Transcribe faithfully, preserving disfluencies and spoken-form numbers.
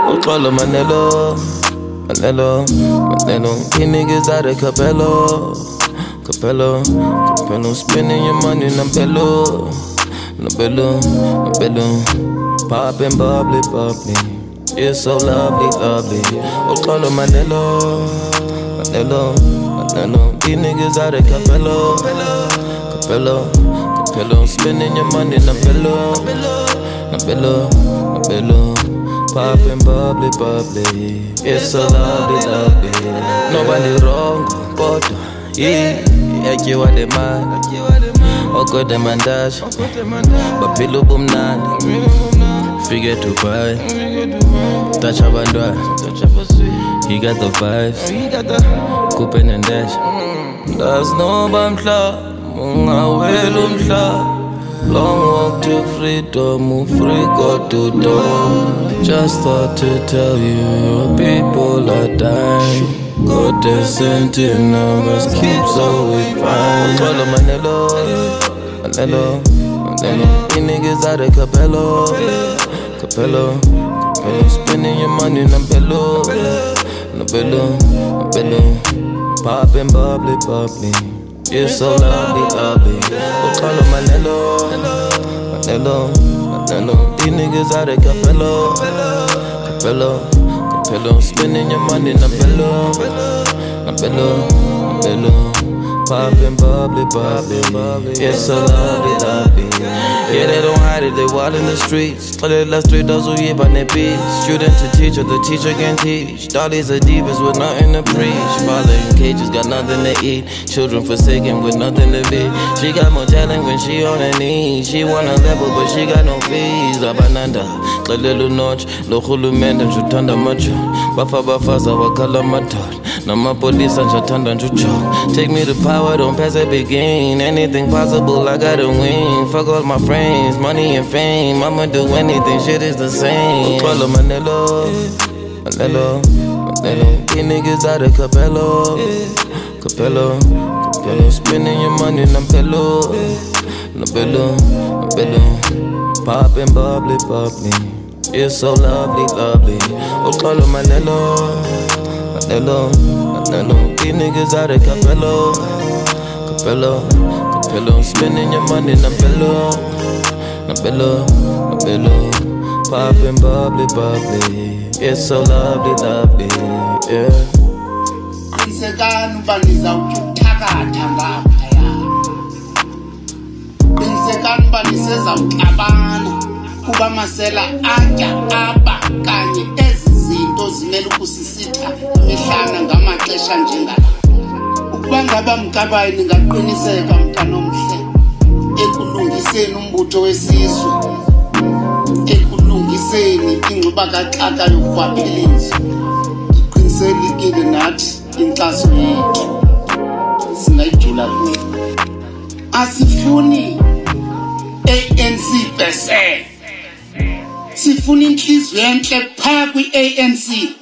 Uxolo Manelo, Manelo, Manelo. These niggas out of Capello, Capello, Capello. Spending your money, Nambello, Nambello, Nambello. Poppin' bubbly, bubbly. It's so lovely, lovely. Uxolo Manelo, Manelo, Manelo. These niggas out of Capello, Capello, Capello. Spending your money, Nambello, Nambello, Nambello. Poppin' bubbly, bubbly. It's so lovely, lovely. Nobody wrong, but yeah, yeah, you are the man. Oko the man dash, but pillow boom nan. Forget to cry. Touch up and dry. He got the vibes. Coupin and dash. There's no bamla, munga welumla. Long walk to freedom, move free, go to door. Just thought to tell you, your people are dying. Got the sentinels, keep so we fine. Uxolo Manelo, Manelo, Manelo. These niggas out of Capello, Capello, Capello. Spending your money, Nambello, Nambello, Nambello. Poppin' bubbly, bubbly. It's so lovely, lovely. Uxolo Manelo, Manelo, Manelo. These niggas out of Capello, Capello, Capello. Spending your money, Nambello, Nambello, Nambello. Poppin' bubbly, bubbly. It's so lovely, lovely. Yeah, they don't hide it, they wild in the streets. Play the last three does who you on their beats. Student to teacher, the teacher can teach. Dollies are divas with nothing to preach. Father in cages, got nothing to eat. Children forsaken with nothing to be. She got more talent when she on her knees. She wanna level, but she got no fees. Abananda, Kalelu Notch, Lohulu Menden, Chutanda Macho. Bafa Bafaza, Wakala Matot. Nama police and Chatanda Chucho. Take me to power, don't pass a begin. Anything possible, I gotta win. Fuck all my friends, money and fame. I'ma do anything, shit is the same. Uxolo Manelo, Manelo, Manelo. These niggas out of Capello, Capello, Capello. Spending your money, Nambello, Nambello, Nambello. Poppin' bubbly, bubbly. It's so lovely, lovely. Uxolo Manelo, Manelo, Manelo. These niggas out of Capello, Capello, Capello. Spending your money, Nambello, Nambello, Nambello. Poppin' bubbly, bubbly. It's so lovely, lovely, yeah. Qinisekani uba nizawuthakatha ngaphaya. Qinisekani uba nisezawuxabana kuba masela atya apha kanye ezi zinto zimele ukusisitha mihlana ngamaxesha njengala. Ukuba ngaba Mkabayi ningaqiniseka mntana omhle ekulungiseni umbutho wesizwe, ekulungiseni ingxuba kaxaka yorhwaphilizo. Iqinisekile nathi inkxaso yethu singayijula kuyo. Asifuni A N C bese, sifuna inhliziyo enhle phaa kwi-A N C.